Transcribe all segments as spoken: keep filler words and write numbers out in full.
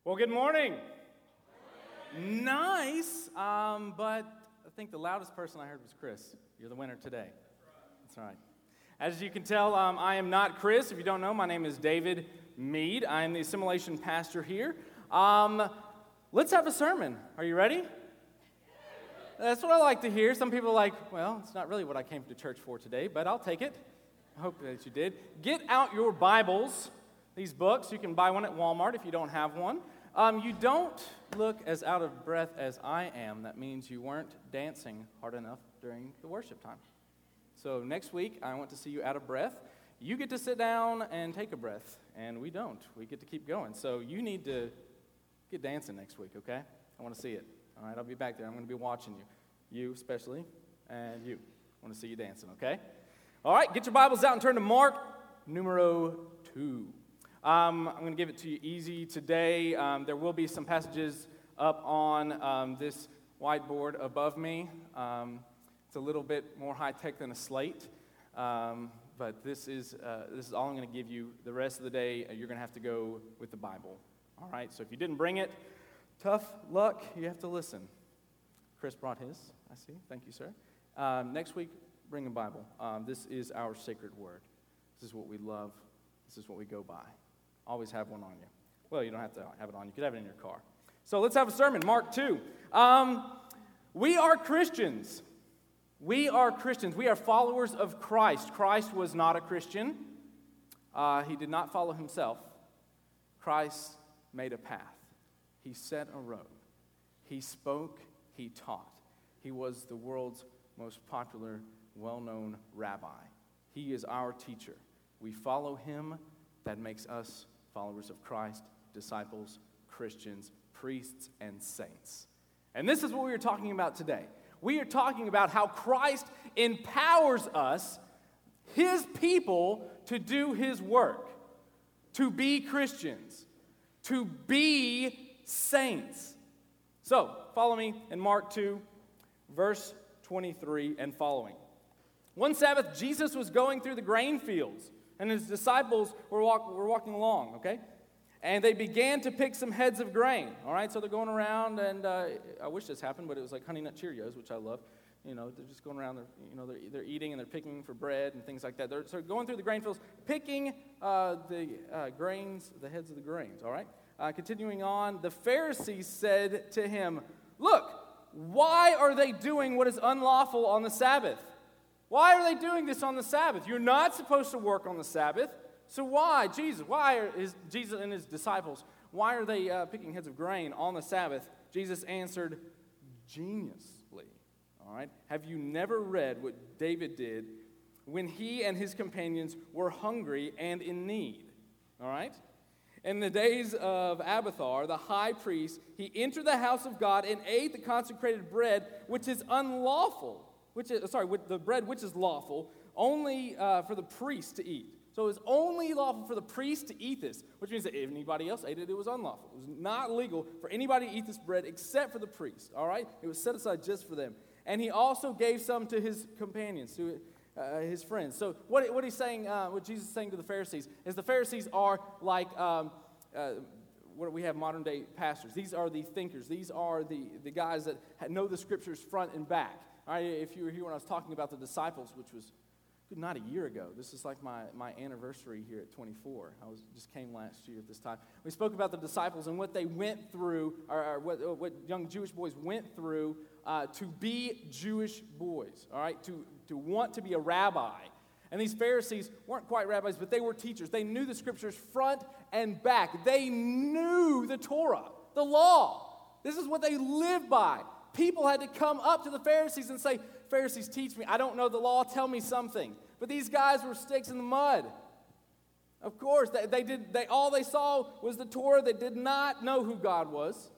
Well, good morning. Nice, um, but I think the loudest person I heard was Chris. You're the winner today. That's right. As you can tell, um, I am not Chris. If you don't know, my name is David Mead. I am the assimilation pastor here. Um, let's have a sermon. Are you ready? That's what I like to hear. Some people are like, well, it's not really what I came to church for today, but I'll take it. I hope that you did. Get out your Bibles, these books. You can buy one at Walmart if you don't have one. Um, you don't look as out of breath as I am. That means you weren't dancing hard enough during the worship time. So next week, I want to see you out of breath. You get to sit down and take a breath, and we don't. We get to keep going. So you need to get dancing next week, okay? I want to see it. All right, I'll be back there. I'm going to be watching you. You especially, and you. I want to see you dancing, okay? All right, get your Bibles out and turn to Mark numero two. Um, I'm going to give it to you easy today. Um, there will be some passages up on um, this whiteboard above me. Um, it's a little bit more high-tech than a slate, um, but this is uh, this is all I'm going to give you. The rest of the day, uh, you're going to have to go with the Bible. All right, so if you didn't bring it, tough luck. You have to listen. Chris brought his, I see. Thank you, sir. Um, next week, bring a Bible. Um, this is our sacred word. This is what we love. This is what we go by. Always have one on you. Well, you don't have to have it on. You could have it in your car. So let's have a sermon, Mark two. Um, we are Christians. We are Christians. We are followers of Christ. Christ was not a Christian. Uh, he did not follow himself. Christ made a path. He set a road. He spoke. He taught. He was the world's most popular, well-known rabbi. He is our teacher. We follow him. That makes us followers of Christ, disciples, Christians, priests, and saints. And this is what we are talking about today. We are talking about how Christ empowers us, his people, to do his work, to be Christians, to be saints. So, follow me in Mark two, verse twenty-three and following. One Sabbath, Jesus was going through the grain fields, and his disciples were, walk, were walking along, okay? And they began to pick some heads of grain, all right? So they're going around, and uh, I wish this happened, but it was like Honey Nut Cheerios, which I love. You know, they're just going around, they're, you know, they're, they're eating and they're picking for bread and things like that. They're so going through the grain fields, picking uh, the uh, grains, the heads of the grains, all right? Uh, continuing on, the Pharisees said to him, "Look, why are they doing what is unlawful on the Sabbath? Why are they doing this on the Sabbath? You're not supposed to work on the Sabbath. So why, Jesus, why are his, Jesus and his disciples, why are they uh, picking heads of grain on the Sabbath?" Jesus answered geniusly, all right? "Have you never read what David did when he and his companions were hungry and in need?" All right? "In the days of Abiathar, the high priest, he entered the house of God and ate the consecrated bread, which is unlawful. Which is, sorry, with the bread which is lawful, only uh, for the priest to eat." So it's only lawful for the priest to eat this, which means that if anybody else ate it, it was unlawful. It was not legal for anybody to eat this bread except for the priest, all right? It was set aside just for them. And he also gave some to his companions, to uh, his friends. So what, what he's saying, uh, what Jesus is saying to the Pharisees, is the Pharisees are like, um, uh, what we have modern day pastors. These are the thinkers. These are the, the guys that know the scriptures front and back. All right, if you were here when I was talking about the disciples, which was good, not a year ago. This is like my, my anniversary here at twenty-four. I was just came last year at this time. We spoke about the disciples and what they went through, or, or what, what young Jewish boys went through uh, to be Jewish boys, all right, to, to want to be a rabbi. And these Pharisees weren't quite rabbis, but they were teachers. They knew the scriptures front and back. They knew the Torah, the law. This is what they lived by. People had to come up to the Pharisees and say, "Pharisees, teach me. I don't know the law. Tell me something." But these guys were sticks in the mud. Of course, they, they did. They all they saw was the Torah. They did not know who God was.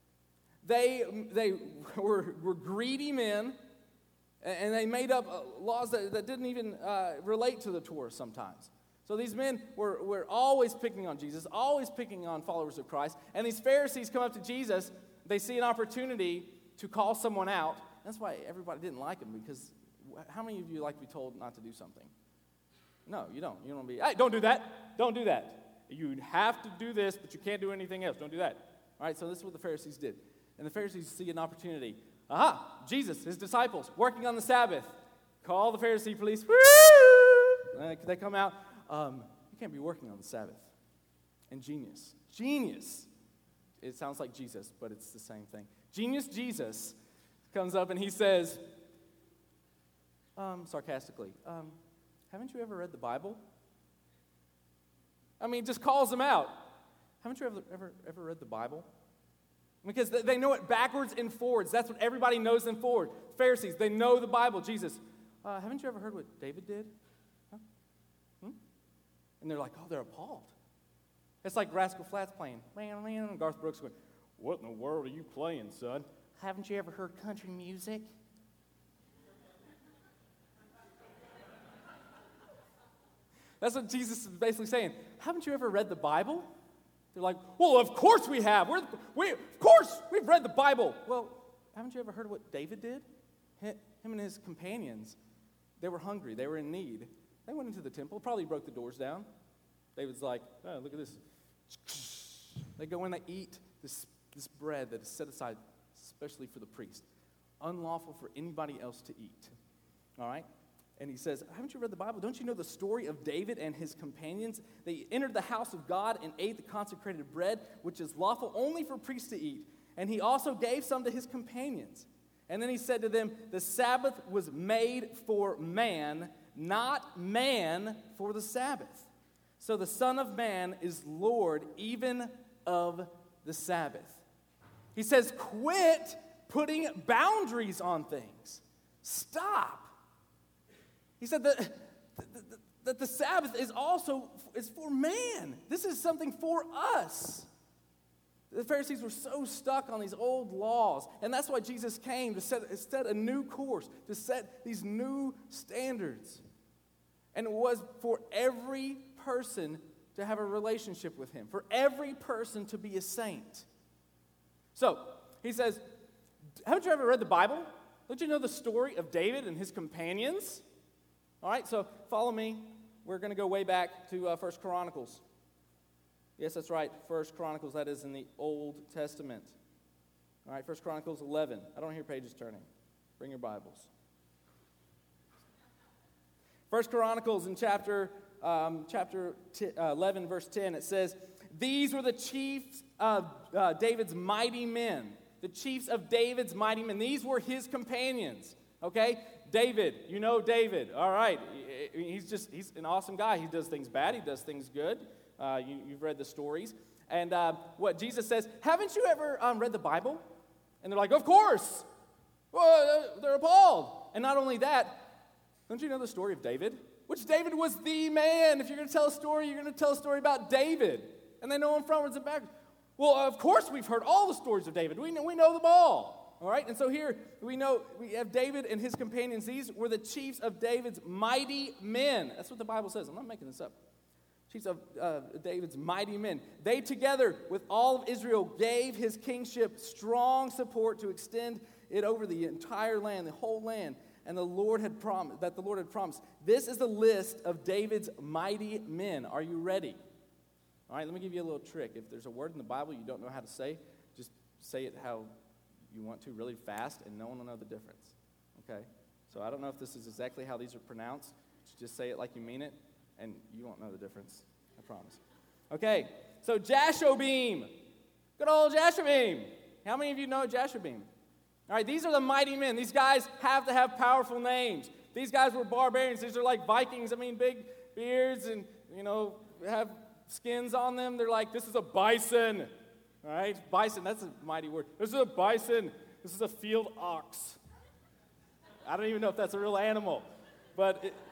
They they were, were greedy men, and they made up laws that, that didn't even uh, relate to the Torah sometimes. So these men were, were always picking on Jesus, always picking on followers of Christ. And these Pharisees come up to Jesus. They see an opportunity to call someone out. That's why everybody didn't like him, because how many of you like to be told not to do something? No, you don't. You don't be, "Hey, don't do that. Don't do that." You have to do this, but you can't do anything else. Don't do that. All right, so this is what the Pharisees did. And the Pharisees see an opportunity. Aha, Jesus, his disciples, working on the Sabbath. Call the Pharisee police. Woo! Uh, they come out. Um, you can't be working on the Sabbath. And genius. Genius. It sounds like Jesus, but it's the same thing. Genius Jesus comes up and he says, um, sarcastically, um, haven't you ever read the Bible? I mean, just calls them out. Haven't you ever, ever, ever read the Bible? Because they know it backwards and forwards. That's what everybody knows them forward. Pharisees, they know the Bible. Jesus, uh, haven't you ever heard what David did? Huh? Hmm? And they're like, oh, they're appalled. It's like Rascal Flatts playing. Man, man, and Garth Brooks going, what in the world are you playing, son? Haven't you ever heard country music? That's what Jesus is basically saying. Haven't you ever read the Bible? They're like, well, of course we have. We're, we, of course, we've read the Bible. Well, haven't you ever heard what David did? Him and his companions, they were hungry. They were in need. They went into the temple, probably broke the doors down. David's like, oh, look at this. They go in, they eat this, this bread that is set aside especially for the priest. Unlawful for anybody else to eat. All right? And he says, haven't you read the Bible? Don't you know the story of David and his companions? They entered the house of God and ate the consecrated bread, which is lawful only for priests to eat. And he also gave some to his companions. And then he said to them, the Sabbath was made for man, not man for the Sabbath. So the Son of Man is Lord even of the Sabbath. He says, quit putting boundaries on things. Stop. He said that, that, that the Sabbath is also is for man. This is something for us. The Pharisees were so stuck on these old laws, and that's why Jesus came to set, set a new course, to set these new standards. And it was for every person to have a relationship with him, for every person to be a saint. So, he says, haven't you ever read the Bible? Don't you know the story of David and his companions? All right, so follow me. We're going to go way back to uh, First Chronicles. Yes, that's right, First Chronicles, that is in the Old Testament. All right, First Chronicles eleven. I don't hear pages turning. Bring your Bibles. First Chronicles in chapter um, chapter t- uh, eleven, verse ten, it says, these were the chiefs of uh, David's mighty men. The chiefs of David's mighty men. These were his companions, okay? David, you know David. All right, he's just, he's an awesome guy. He does things bad, he does things good. Uh, you, you've read the stories. And uh, what Jesus says, haven't you ever um, read the Bible? And they're like, of course. Well, they're appalled. And not only that, don't you know the story of David? Which David was the man. If you're going to tell a story, you're going to tell a story about David. And they know him frontwards and backwards. Well, of course we've heard all the stories of David. We know, we know them all. All right? And so here we know we have David and his companions. These were the chiefs of David's mighty men. That's what the Bible says. I'm not making this up. Chiefs of uh, David's mighty men. They together with all of Israel gave his kingship strong support to extend it over the entire land, the whole land. And the Lord had promised that the Lord had promised. This is the list of David's mighty men. Are you ready? All right, let me give you a little trick. If there's a word in the Bible you don't know how to say, just say it how you want to, really fast, and no one will know the difference. Okay? So I don't know if this is exactly how these are pronounced. Just say it like you mean it, and you won't know the difference. I promise. Okay, so Jashobeam. Good old Jashobeam. How many of you know Jashobeam? All right, these are the mighty men. These guys have to have powerful names. These guys were barbarians. These are like Vikings. I mean, big beards and, you know, have skins on them. They're like, this is a bison. All right, bison, that's a mighty word. This is a bison. This is a field ox. I don't even know if that's a real animal. But it,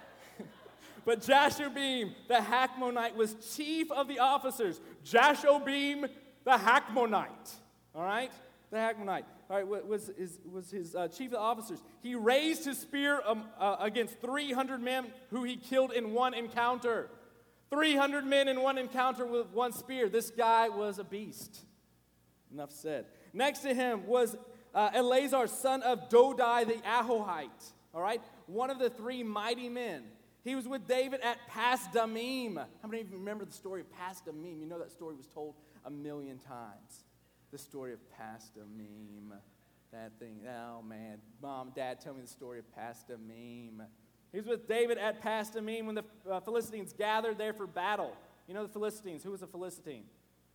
but Jashobeam, the Hachmonite, was chief of the officers. Jashobeam, the Hachmonite. All right, the Hachmonite. All right, was his, was his uh, chief of the officers. He raised his spear um, uh, against three hundred men who he killed in one encounter. three hundred men in one encounter with one spear. This guy was a beast. Enough said. Next to him was uh, Eleazar, son of Dodai the Ahohite. All right, one of the three mighty men. He was with David at Pas-Dammim. How many of you remember the story of Pas-Dammim? You know that story was told a million times. The story of Pas-Dammim. That thing, oh man. Mom, Dad, tell me the story of Pas-Dammim. He was with David at Pas-Dammim when the uh, Philistines gathered there for battle. You know the Philistines. Who was a Philistine?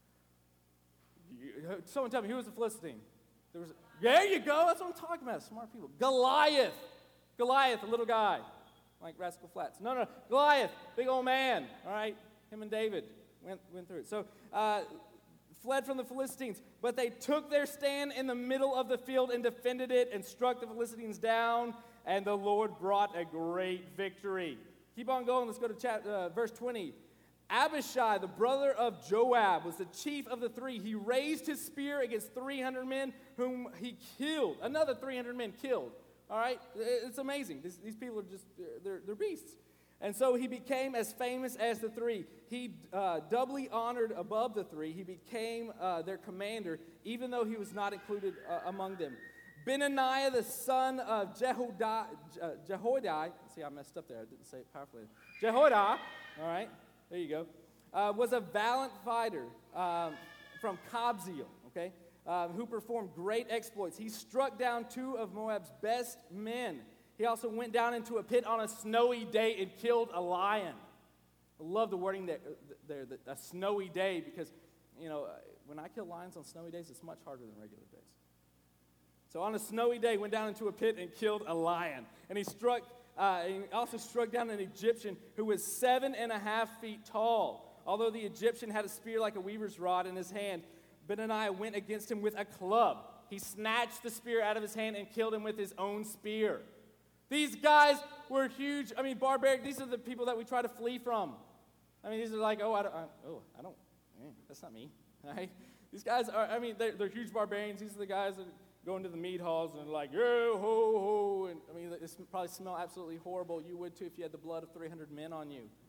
You, someone tell me, who was a Philistine? There was. There you go. That's what I'm talking about. Smart people. Goliath. Goliath, a little guy. Like Rascal Flatts. No, no, Goliath, big old man, all right? Him and David went, went through it. So, uh, fled from the Philistines, but they took their stand in the middle of the field and defended it and struck the Philistines down, and the Lord brought a great victory. Keep on going. Let's go to chapter, uh, verse twenty. Abishai, the brother of Joab, was the chief of the three. He raised his spear against three hundred men whom he killed. Another three hundred men killed. All right? It's amazing. These, these people are just, they're, they're beasts. And so he became as famous as the three. He uh, doubly honored above the three. He became uh, their commander, even though he was not included uh, among them. Benaniah, the son of Jehoiada, uh, Jehoiada, see, I messed up there. I didn't say it powerfully. Jehoiada, all right, there you go, uh, was a valiant fighter um, from Kabzeel, okay? Uh, who performed great exploits. He struck down two of Moab's best men. He also went down into a pit on a snowy day and killed a lion. I love the wording there, there a snowy day, because, you know, when I kill lions on snowy days, it's much harder than regular days. So on a snowy day, went down into a pit and killed a lion. And he struck, uh, he also struck down an Egyptian who was seven and a half feet tall. Although the Egyptian had a spear like a weaver's rod in his hand, Benaniah went against him with a club. He snatched the spear out of his hand and killed him with his own spear. These guys were huge. I mean, barbaric. These are the people that we try to flee from. I mean, these are like, oh, I don't, I, oh, I don't, eh, that's not me. Right? These guys are, I mean, they're, they're huge barbarians. These are the guys that go into the mead halls and are like, yo, ho, ho. And I mean, this probably smell absolutely horrible. You would too if you had the blood of three hundred men on you.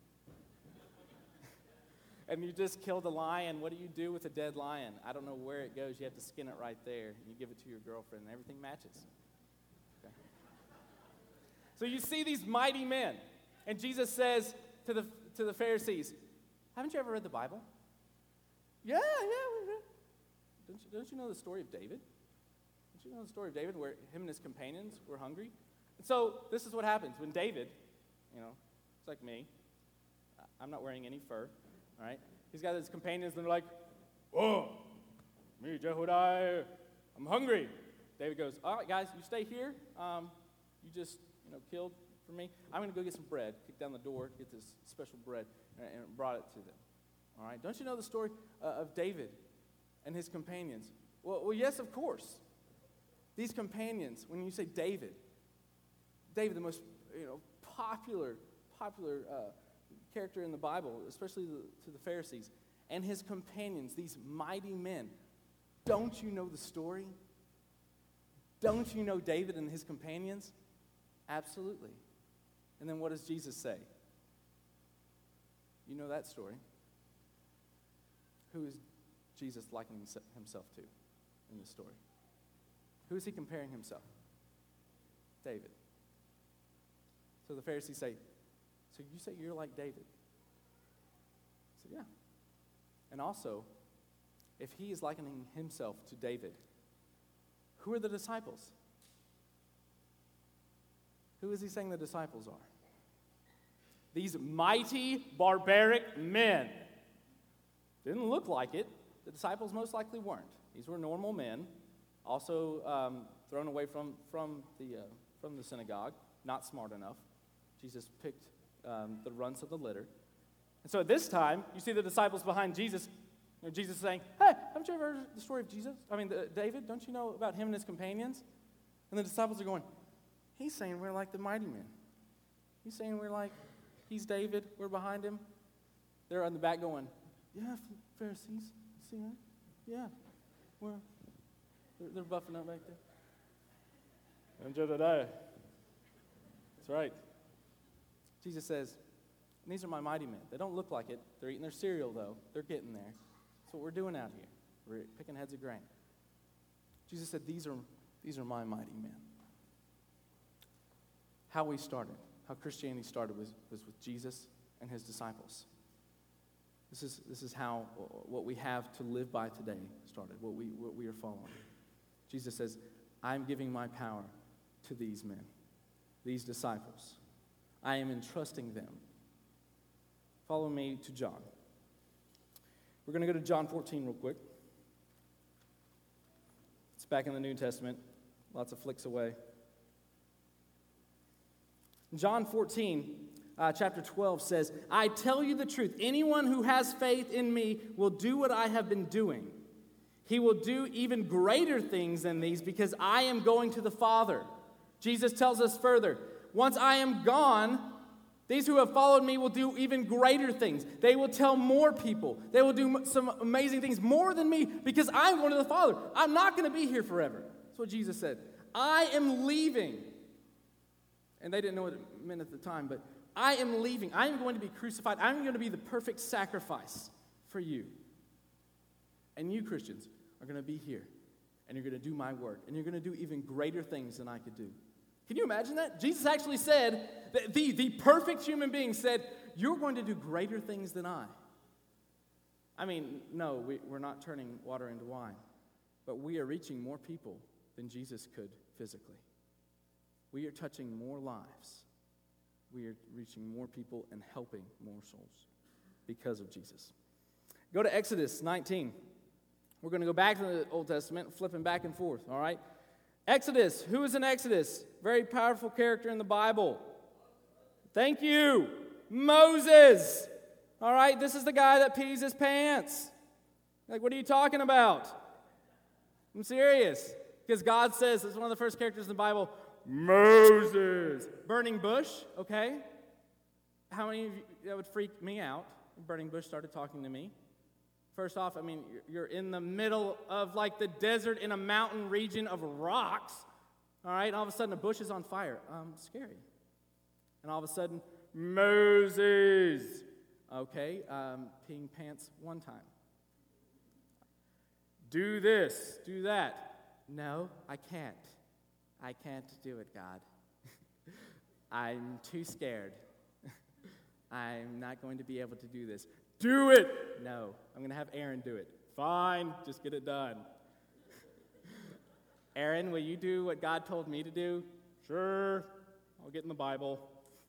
And you just killed a lion. What do you do with a dead lion? I don't know where it goes. You have to skin it right there. And you give it to your girlfriend, and everything matches. Okay. So you see these mighty men. And Jesus says to the, to the Pharisees, haven't you ever read the Bible? Yeah, yeah, we read. Don't you, don't you know the story of David? Don't you know the story of David where him and his companions were hungry? And so this is what happens when David, you know, it's like me. I'm not wearing any fur. All right? He's got his companions, and they're like, oh, me, Jehoiada, I'm hungry. David goes, all right, guys, you stay here. Um, you just, you know, killed for me. I'm going to go get some bread. Kick down the door, get this special bread, and, and brought it to them. All right? Don't you know the story uh, of David and his companions? Well, well, yes, of course. These companions, when you say David, David, the most, you know, popular, popular uh character in the Bible, especially the, to the Pharisees, and his companions, these mighty men. Don't you know the story? Don't you know David and his companions? Absolutely. And then what does Jesus say? You know that story. Who is Jesus likening himself to in this story? Who is he comparing himself? David. So the Pharisees say, so you say you're like David? I said, yeah. And also, if he is likening himself to David, who are the disciples? Who is he saying the disciples are? These mighty, barbaric men. Didn't look like it. The disciples most likely weren't. These were normal men, also um, thrown away from, from, the, uh, from the synagogue, not smart enough. Jesus picked Um, the runts of the litter. And so at this time, you see the disciples behind Jesus. You know, Jesus saying, hey, haven't you ever heard the story of Jesus? I mean, the, David, don't you know about him and his companions? And the disciples are going, he's saying we're like the mighty men. He's saying we're like, he's David, we're behind him. They're on the back going, yeah, Pharisees, see that? Yeah, we're, they're, they're buffing up back there. And Jedediah. That's right. Jesus says, these are my mighty men. They don't look like it. They're eating their cereal, though. They're getting there. That's what we're doing out here. We're picking heads of grain. Jesus said, these are, these are my mighty men. How we started. how Christianity started was, was with Jesus and his disciples. This is, this is how what we have to live by today started, what we, what we are following. Jesus says, I'm giving my power to these men, these disciples. I am entrusting them. Follow me to John. We're going to go to John fourteen real quick. It's back in the New Testament, lots of flicks away. John fourteen, uh, chapter twelve says, I tell you the truth, anyone who has faith in me will do what I have been doing. He will do even greater things than these because I am going to the Father. Jesus tells us further, once I am gone, these who have followed me will do even greater things. They will tell more people. They will do some amazing things more than me because I'm going to the Father. I'm not going to be here forever. That's what Jesus said. I am leaving. And they didn't know what it meant at the time, but I am leaving. I am going to be crucified. I'm going to be the perfect sacrifice for you. And you, Christians, are going to be here, and you're going to do my work, and you're going to do even greater things than I could do. Can you imagine that? Jesus actually said, that the, the perfect human being said, you're going to do greater things than I. I mean, no, we, we're not turning water into wine, but we are reaching more people than Jesus could physically. We are touching more lives. We are reaching more people and helping more souls because of Jesus. Go to Exodus nineteen. We're going to go back to the Old Testament, flipping back and forth, all right? Exodus. Who is in Exodus? Very powerful character in the Bible. Thank you. Moses. All right, this is the guy that pees his pants. Like, what are you talking about? I'm serious. Because God says, it's one of the first characters in the Bible, Moses. Burning bush, okay? How many of you, that would freak me out, if burning bush started talking to me? First off, I mean, you're in the middle of like the desert in a mountain region of rocks, all right? And all of a sudden, a bush is on fire. Um, scary. And all of a sudden, Moses. Okay, um, peeing pants one time. Do this, do that. No, I can't. I can't do it, God. I'm too scared. I'm not going to be able to do this. Do it! No, I'm going to have Aaron do it. Fine, just get it done. Aaron, will you do what God told me to do? Sure. I'll get in the Bible.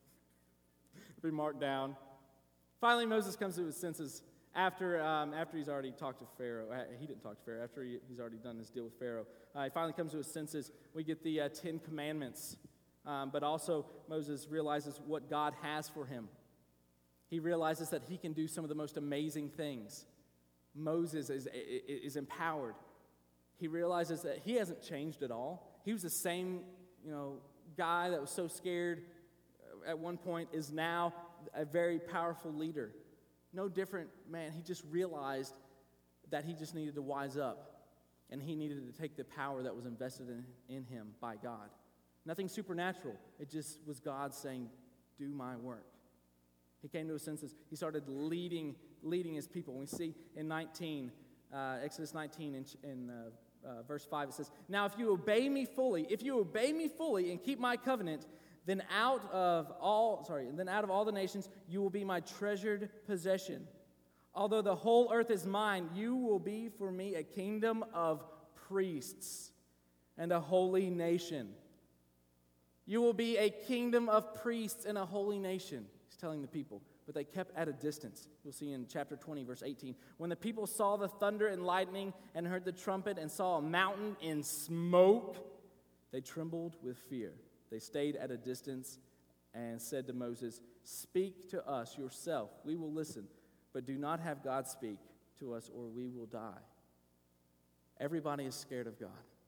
It'll be marked down. Finally, Moses comes to his senses after um, after he's already talked to Pharaoh. Uh, he didn't talk to Pharaoh. After he, he's already done his deal with Pharaoh. Uh, he finally comes to his senses. We get the uh, Ten Commandments. Um, but also, Moses realizes what God has for him. He realizes that he can do some of the most amazing things. Moses is, is empowered. He realizes that he hasn't changed at all. He was the same, you know, guy that was so scared at one point is now a very powerful leader. No different, man. He just realized that he just needed to wise up, and he needed to take the power that was invested in, in him by God. Nothing supernatural. It just was God saying, do my work. He came to his senses. He started leading leading his people. We see in nineteen, uh, Exodus nineteen, in, in uh, uh, verse five, it says, now if you obey me fully, if you obey me fully and keep my covenant, then out of all, sorry, then out of all the nations, you will be my treasured possession. Although the whole earth is mine, you will be for me a kingdom of priests and a holy nation. You will be a kingdom of priests and a holy nation. Telling the people, but they kept at a distance. You'll see in chapter twenty, verse eighteen. When the people saw the thunder and lightning and heard the trumpet and saw a mountain in smoke, they trembled with fear. They stayed at a distance and said to Moses, speak to us yourself. We will listen, but do not have God speak to us or we will die. Everybody is scared of God.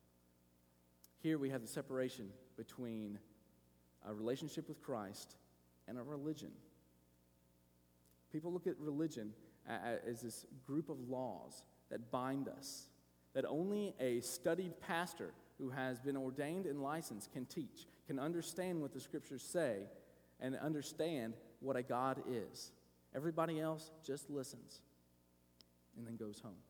Here we have the separation between a relationship with Christ and a religion. People look at religion as this group of laws that bind us, that only a studied pastor who has been ordained and licensed can teach, can understand what the scriptures say, and understand what a God is. Everybody else just listens and then goes home.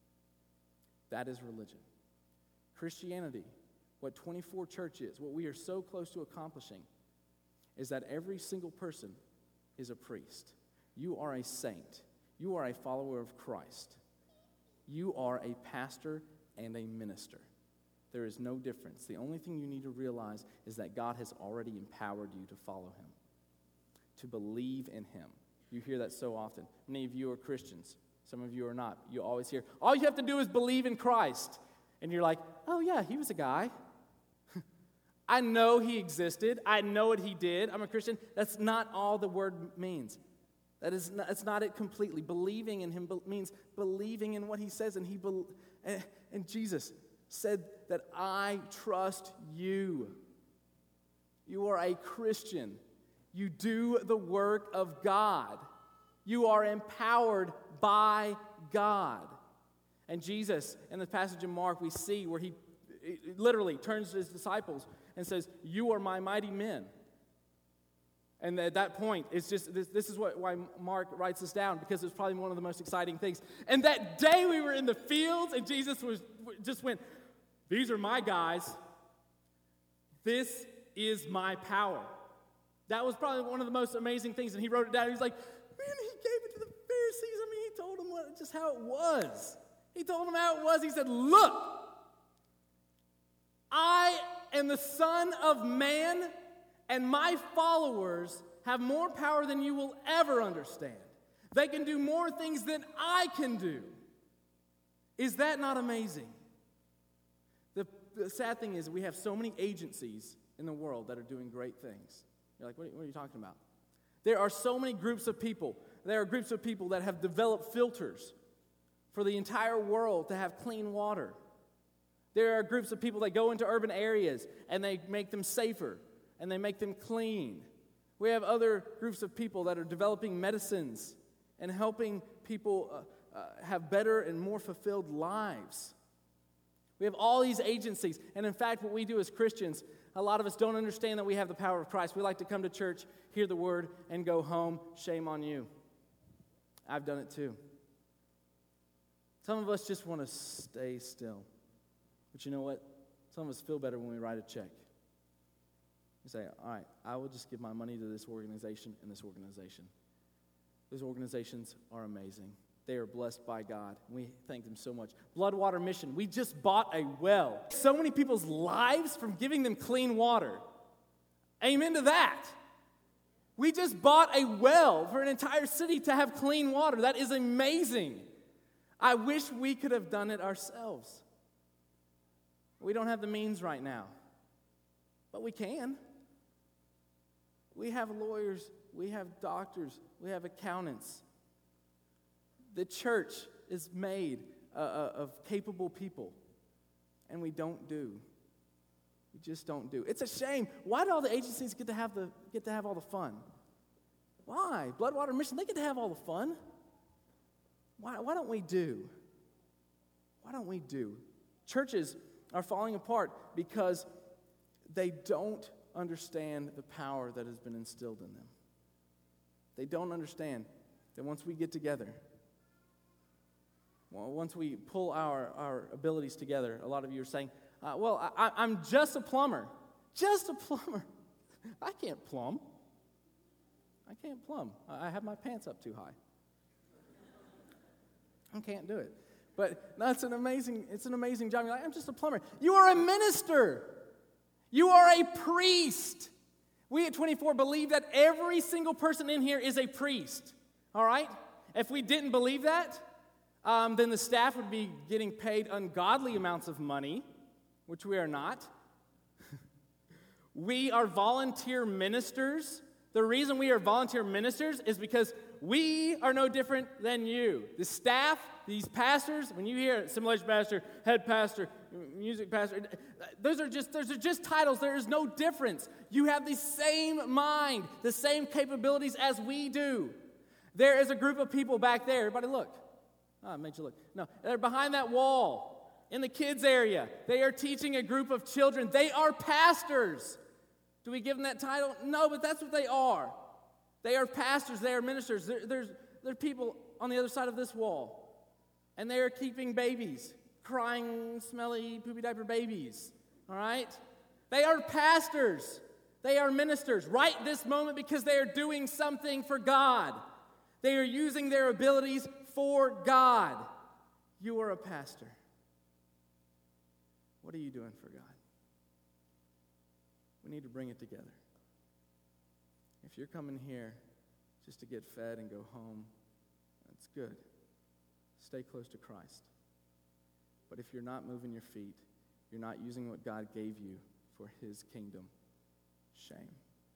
That is religion. Christianity, what twenty-four Church is, what we are so close to accomplishing, is that every single person is a priest. You are a saint. You are a follower of Christ. You are a pastor and a minister. There is no difference. The only thing you need to realize is that God has already empowered you to follow him, to believe in him. You hear that so often. Many of you are Christians. Some of you are not. You always hear, all you have to do is believe in Christ. And you're like, oh yeah, he was a guy. I know he existed. I know what he did. I'm a Christian. That's not all the word means. That is not, that's not it completely. Believing in him be- means believing in what he says. And he be- and, and Jesus said that I trust you. You are a Christian. You do the work of God. You are empowered by God. And Jesus, in the passage in Mark, we see where he literally turns to his disciples and says, you are my mighty men. And at that point, it's just, this, this is what, why Mark writes this down, because it's probably one of the most exciting things. And that day we were in the fields, and Jesus was just went, these are my guys. This is my power. That was probably one of the most amazing things. And he wrote it down. He's like, man, he gave it to the Pharisees. I mean, he told them what, just how it was. He told them how it was. He said, look, I am the Son of Man, and my followers have more power than you will ever understand. They can do more things than I can do. Is that not amazing? The, the sad thing is we have so many agencies in the world that are doing great things. You're like, what are, what are you talking about? There are so many groups of people. There are groups of people that have developed filters for the entire world to have clean water. There are groups of people that go into urban areas and they make them safer and they make them clean. We have other groups of people that are developing medicines and helping people uh, uh, have better and more fulfilled lives. We have all these agencies. And in fact, what we do as Christians, a lot of us don't understand that we have the power of Christ. We like to come to church, hear the word, and go home. Shame on you. I've done it too. Some of us just want to stay still. But you know what? Some of us feel better when we write a check. We say, all right, I will just give my money to this organization and this organization. Those organizations are amazing. They are blessed by God. We thank them so much. Bloodwater Mission, we just bought a well. So many people's lives from giving them clean water. Amen to that. We just bought a well for an entire city to have clean water. That is amazing. I wish we could have done it ourselves. We don't have the means right now, but we can. We have lawyers, we have doctors, we have accountants. The church is made uh, of capable people, and we don't do. We just don't do. It's a shame. Why do all the agencies get to have the get to have all the fun? Why? Bloodwater Mission, they get to have all the fun. Why, why don't we do? Why don't we do? Churches are falling apart because they don't understand the power that has been instilled in them. They don't understand that once we get together, well, once we pull our, our abilities together, a lot of you are saying, uh, well, I, I'm just a plumber. Just a plumber. I can't plumb. I can't plumb. I have my pants up too high. I can't do it. But that's an amazing, it's an amazing job. You're like, I'm just a plumber. You are a minister. You are a priest. We at twenty-four believe that every single person in here is a priest. All right? If we didn't believe that, um, then the staff would be getting paid ungodly amounts of money, which we are not. We are volunteer ministers. The reason we are volunteer ministers is because we are no different than you. The staff, these pastors, when you hear assimilation pastor, head pastor, music pastor, those are just those are just titles. There is no difference. You have the same mind, the same capabilities as we do. There is a group of people back there. Everybody look. Oh, I made you look. No, they're behind that wall in the kids area. They are teaching a group of children. They are pastors. Do we give them that title? No, but that's what they are. They are pastors. They are ministers. There, there's, there are people on the other side of this wall, and they are keeping babies, crying, smelly, poopy diaper babies, all right? They are pastors. They are ministers right this moment because they are doing something for God. They are using their abilities for God. You are a pastor. What are you doing for God? We need to bring it together. If you're coming here just to get fed and go home, that's good. Stay close to Christ. But if you're not moving your feet, you're not using what God gave you for His kingdom, shame.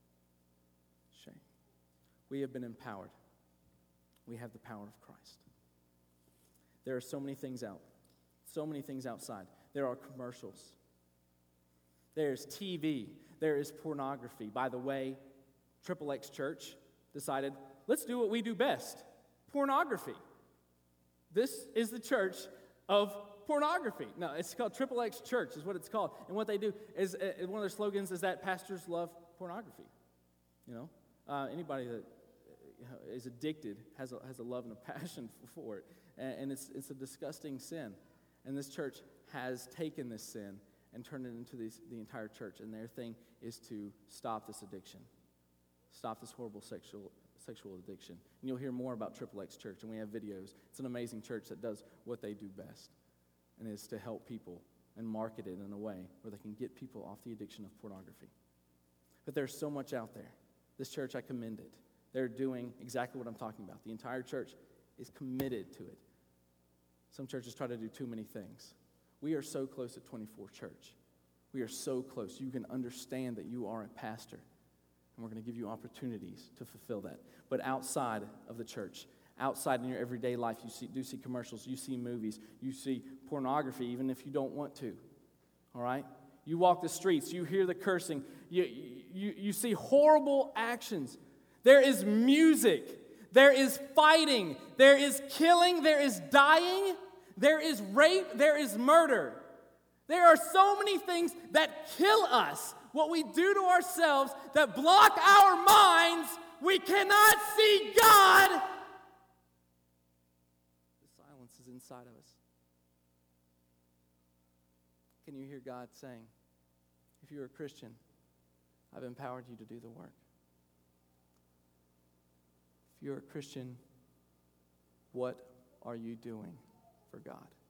Shame. We have been empowered. We have the power of Christ. There are so many things out, so many things outside. There are commercials. There's T V. There is pornography. By the way, Triple X Church decided, let's do what we do best, pornography. This is the church of pornography. No, it's called Triple X Church is what it's called. And what they do is, uh, one of their slogans is that pastors love pornography. You know, uh, anybody that is addicted has a, has a love and a passion for it. And, and it's, it's a disgusting sin. And this church has taken this sin and turned it into these, the entire church. And their thing is to stop this addiction. Stop this horrible sexual sexual addiction. And you'll hear more about Triple X Church, and we have videos. It's an amazing church that does what they do best, and is to help people and market it in a way where they can get people off the addiction of pornography. But there's so much out there. This church, I commend it. They're doing exactly what I'm talking about. The entire church is committed to it. Some churches try to do too many things. We are so close at twenty-four Church. We are so close. You can understand that you are a pastor. And we're going to give you opportunities to fulfill that. But outside of the church, outside in your everyday life, you see, do see commercials, you see movies, you see pornography, even if you don't want to. All right? You walk the streets, you hear the cursing, you, you, you see horrible actions. There is music, there is fighting, there is killing, there is dying, there is rape, there is murder. There are so many things that kill us. What we do to ourselves that block our minds, we cannot see God. The silence is inside of us. Can you hear God saying, if you're a Christian, I've empowered you to do the work. If you're a Christian, what are you doing for God?